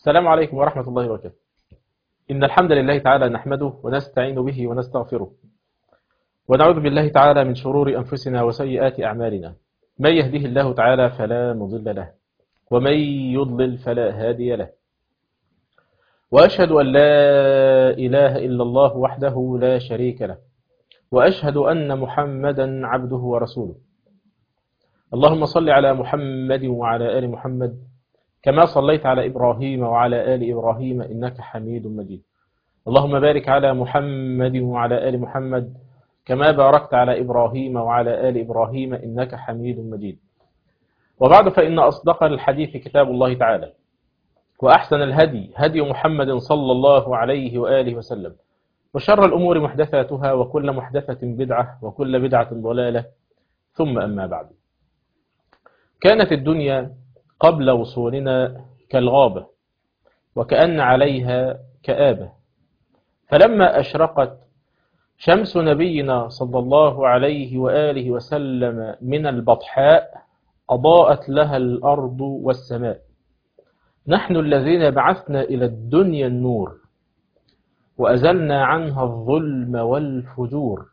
السلام عليكم ورحمة الله وبركاته. إن الحمد لله تعالى نحمده ونستعين به ونستغفره، ونعوذ بالله تعالى من شرور أنفسنا وسيئات أعمالنا. من يهده الله تعالى فلا مضل له، ومن يضلل فلا هادي له. وأشهد أن لا إله إلا الله وحده لا شريك له، وأشهد أن محمدا عبده ورسوله. اللهم صل على محمد وعلى آل محمد كما صليت على إبراهيم وعلى آل إبراهيم إنك حميد مجيد. اللهم بارك على محمد وعلى آل محمد كما باركت على إبراهيم وعلى آل إبراهيم إنك حميد مجيد. وبعد، فإن أصدق الحديث كتاب الله تعالى، وأحسن الهدي هدي محمد صلى الله عليه وآله وسلم، وشر الأمور محدثاتها، وكل محدثة بدعة، وكل بدعة ضلالة، ثم أما بعد. كانت الدنيا قبل وصولنا كالغابة، وكأن عليها كآبة، فلما أشرقت شمس نبينا صلى الله عليه وآله وسلم من البطحاء أضاءت لها الأرض والسماء. نحن الذين بعثنا إلى الدنيا النور، وأزلنا عنها الظلم والفجور.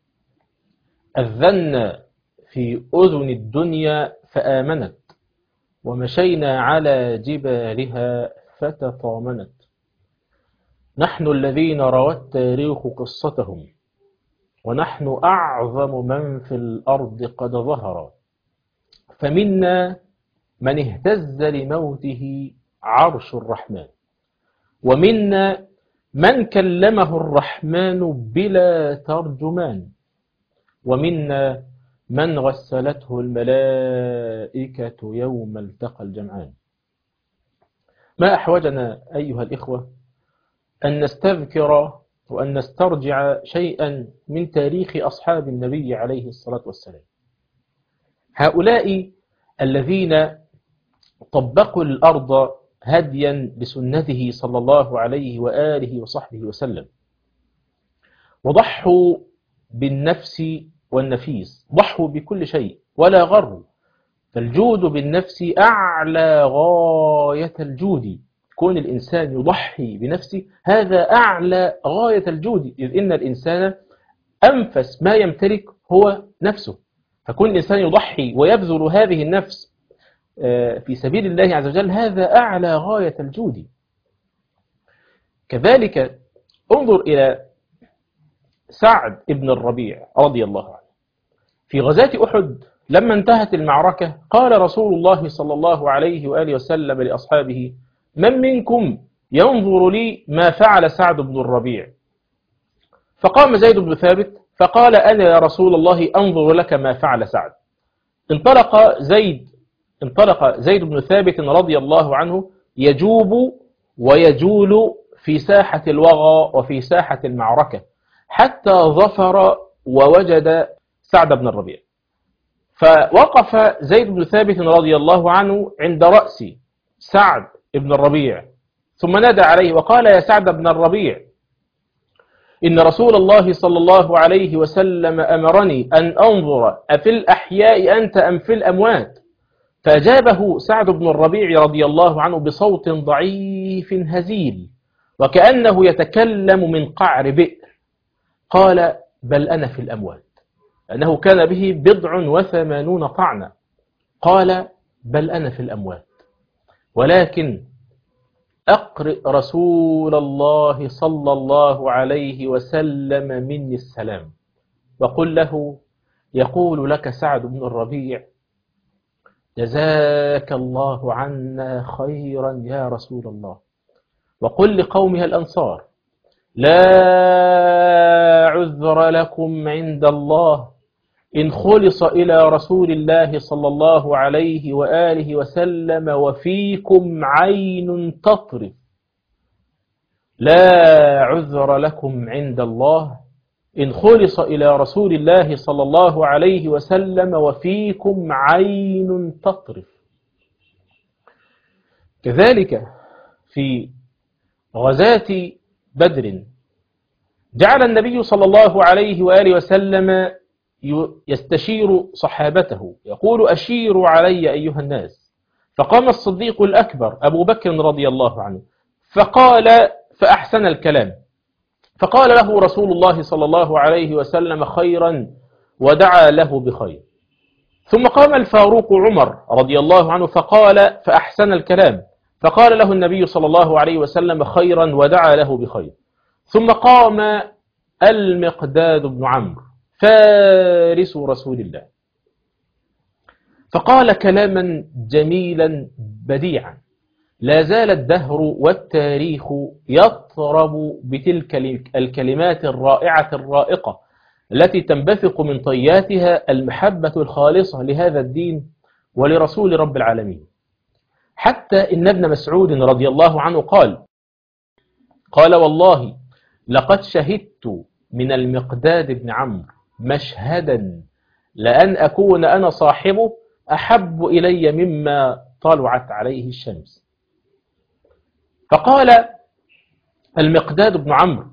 أذنا في أذن الدنيا فآمنت، ومشينا على جبالها فتطامنت. نحن الذين روى التاريخ قصتهم، ونحن أعظم من في الأرض قد ظهر. فمنا من اهتز لموته عرش الرحمن، ومنا من كلمه الرحمن بلا ترجمان، ومنا من غسلته الملائكة يوم التقى الجمعان. ما أحوجنا أيها الإخوة أن نستذكر وأن نسترجع شيئا من تاريخ أصحاب النبي عليه الصلاة والسلام، هؤلاء الذين طبقوا الأرض هديا بسنته صلى الله عليه وآله وصحبه وسلم، وضحوا بالنفس والنفيس، ضحوا بكل شيء ولا غروا. فالجود بالنفس أعلى غاية الجود، كون الإنسان يضحي بنفسه هذا أعلى غاية الجود، إذ إن الإنسان أنفس ما يمتلك هو نفسه، فكون الإنسان يضحي ويبذل هذه النفس في سبيل الله عز وجل هذا أعلى غاية الجود. كذلك انظر إلى سعد بن الربيع رضي الله عنه في غزاة أحد. لما انتهت المعركة قال رسول الله صلى الله عليه وآله وسلم لأصحابه: من منكم ينظر لي ما فعل سعد بن الربيع؟ فقام زيد بن ثابت فقال: أنا يا رسول الله أنظر لك ما فعل سعد. انطلق زيد بن ثابت رضي الله عنه يجوب ويجول في ساحة الوغى وفي ساحة المعركة حتى ظفر ووجد سعد بن الربيع. فوقف زيد بن ثابت رضي الله عنه عند رأس سعد بن الربيع، ثم نادى عليه وقال: يا سعد بن الربيع، إن رسول الله صلى الله عليه وسلم أمرني أن أنظر أفي الأحياء أنت أم في الأموات؟ فأجابه سعد بن الربيع رضي الله عنه بصوت ضعيف هزيل وكأنه يتكلم من قعر بئر، قال: بل أنا في الأموات، أنه كان به 87 طعنة. قال: بل أنا في الأموات، ولكن أقرئ رسول الله صلى الله عليه وسلم مني السلام، وقل له يقول لك سعد بن الربيع: جزاك الله عنا خيرا يا رسول الله. وقل لقومها الأنصار: لا عذر لكم عند الله إن خلص إلى رسول الله صلى الله عليه وآله وسلم وفيكم عين تطرف. لا عذر لكم عند الله إن خلص إلى رسول الله صلى الله عليه وسلم وفيكم عين تطرف. كذلك في غزاة بدر جعل النبي صلى الله عليه وآله وسلم يستشير صحابته، يقول: أشيروا علي أيها الناس، فقام الصديق الأكبر أبو بكر رضي الله عنه فأحسن الكلام، فقال له رسول الله صلى الله عليه وسلم خيرا ودعا له بخير. ثم قام الفاروق عمر رضي الله عنه فأحسن الكلام، فقال له النبي صلى الله عليه وسلم خيرا ودعا له بخير. ثم قام المقداد بن عمرو فارس رسول الله فقال كلاما جميلا بديعا لا زال الدهر والتاريخ يطرب بتلك الكلمات الرائعة الرائقة التي تنبثق من طياتها المحبة الخالصة لهذا الدين ولرسول رب العالمين. حتى إن ابن مسعود رضي الله عنه قال والله لقد شهدت من المقداد بن عمرو مشهدا لأن أكون أنا صاحبه أحب إلي مما طلعت عليه الشمس. فقال المقداد بن عمرو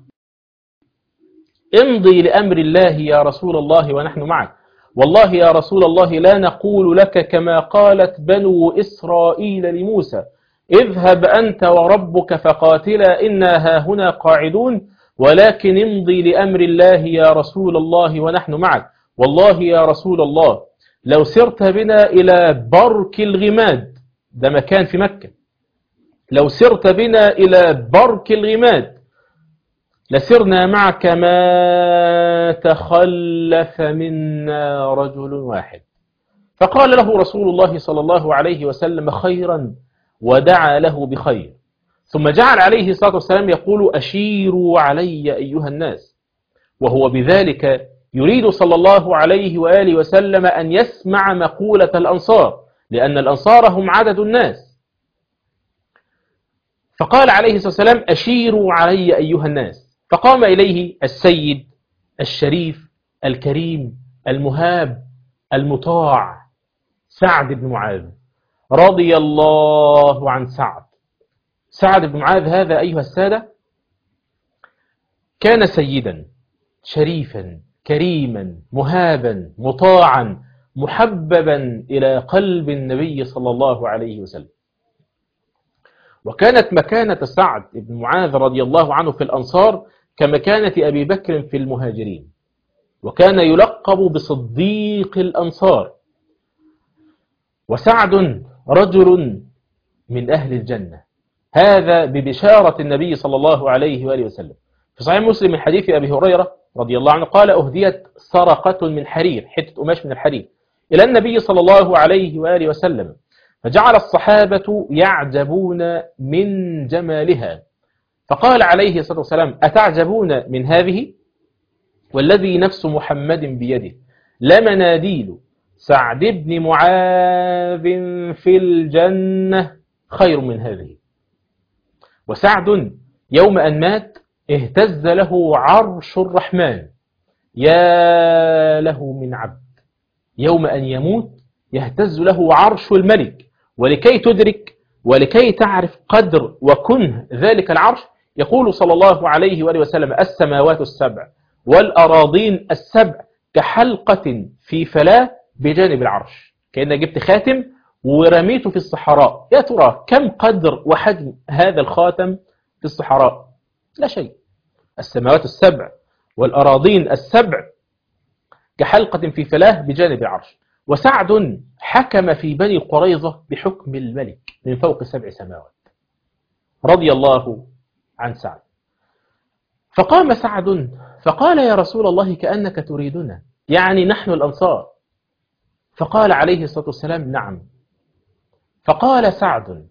امضي لأمر الله يا رسول الله ونحن معك، والله يا رسول الله لا نقول لك كما قالت بنو إسرائيل لموسى اذهب أنت وربك فقاتلا إنا هاهنا قاعدون، ولكن امضي لأمر الله يا رسول الله ونحن معك، والله يا رسول الله لو سرت بنا إلى برك الغماد، ده مكان في مكة، لو سرت بنا إلى برك الغماد لسرنا معك ما تخلف منا رجل واحد. فقال له رسول الله صلى الله عليه وسلم خيرا ودعا له بخير، ثم جعل عليه الصلاة والسلام يقول أشيروا علي أيها الناس، وهو بذلك يريد صلى الله عليه وآله وسلم أن يسمع مقولة الأنصار، لأن الأنصار هم عدد الناس. فقال عليه الصلاة والسلام أشيروا علي أيها الناس، فقام إليه السيد الشريف الكريم المهاب المطاع سعد بن معاذ رضي الله عن سعد بن معاذ هذا أيها السادة كان سيدا شريفا كريما مهابا مطاعا محببا إلى قلب النبي صلى الله عليه وسلم. وكانت مكانة سعد بن معاذ رضي الله عنه في الأنصار كمكانة أبي بكر في المهاجرين، وكان يلقب بصديق الأنصار. وسعد رجل من أهل الجنة، هذا ببشارة النبي صلى الله عليه وآله وسلم. في صحيح مسلم من حديث أبي هريرة رضي الله عنه قال أهديت سرقة من حرير، حتة قماش من الحرير، إلى النبي صلى الله عليه وآله وسلم، فجعل الصحابة يعجبون من جمالها، فقال عليه الصلاة والسلام أتعجبون من هذه؟ والذي نفس محمد بيده لمناديل سعد بن معاذ في الجنة خير من هذه. وسعد يوم أن مات اهتز له عرش الرحمن، يا له من عبد يوم أن يموت يهتز له عرش الملك. ولكي تدرك ولكي تعرف قدر وكنه ذلك العرش يقول صلى الله عليه وآله وسلم السماوات السبع والأراضين السبع كحلقة في فلاة بجانب العرش، كأنك جبت خاتم ورميته في الصحراء، يا ترى كم قدر وحجم هذا الخاتم في الصحراء؟ لا شيء. السماوات السبع والأراضين السبع كحلقة في فلاة بجانب العرش. وسعد حكم في بني قريظة بحكم الملك من فوق 7 سماوات رضي الله عن سعد. فقام سعد فقال يا رسول الله كأنك تريدنا، يعني نحن الأنصار. فقال عليه الصلاة والسلام نعم. فقال سعد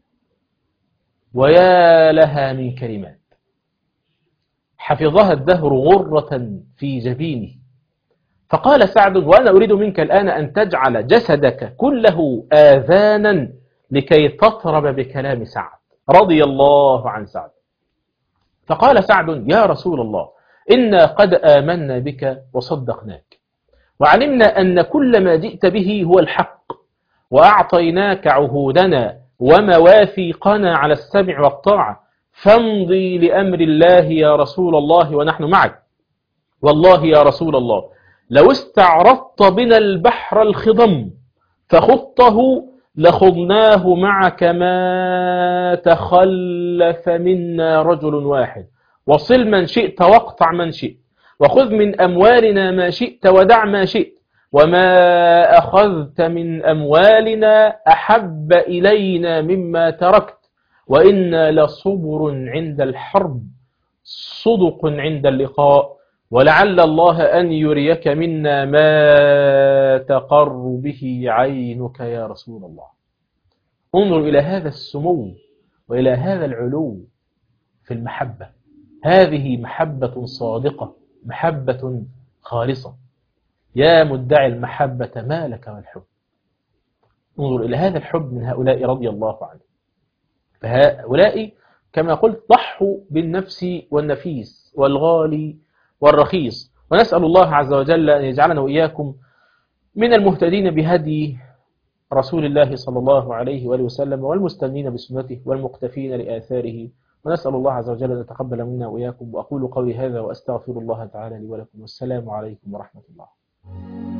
ويا لها من كلمات حفظها الدهر غرة في جبينه. فقال سعد وأنا أريد منك الآن أن تجعل جسدك كله آذانا لكي تطرب بكلام سعد رضي الله عن سعد. فقال سعد يا رسول الله إنا قد آمنا بك وصدقناك، وعلمنا أن كل ما جئت به هو الحق، وأعطيناك عهودنا ومواثيقنا على السمع والطاعة، فامضي لأمر الله يا رسول الله ونحن معك، والله يا رسول الله لو استعرضت بنا البحر الخضم فخضته لخضناه معك ما تخلف منا رجل واحد، وصل من شئت واقطع من شئت، وخذ من أموالنا ما شئت ودع ما شئت، وما أخذت من أموالنا أحب إلينا مما تركت، وإنا لصبر عند الحرب صدق عند اللقاء، ولعل الله أن يريك منا ما تقر به عينك يا رسول الله. انظر إلى هذا السمو وإلى هذا العلو في المحبة. هذه محبة صادقة، محبة خالصة. يا مدعي المحبة ما لك والحب. انظر إلى هذا الحب من هؤلاء رضي الله عنهم. فهؤلاء كما قلت ضحوا بالنفس والنفيس والغالي والرخيص. ونسأل الله عز وجل أن يجعلنا وإياكم من المهتدين بهدي رسول الله صلى الله عليه وآله وسلم، والمستنين بسنته والمقتفين لآثاره. ونسأل الله عز وجل أن يتقبل منا وإياكم. وأقول قولي هذا وأستغفر الله تعالى لي ولكم، والسلام عليكم ورحمة الله.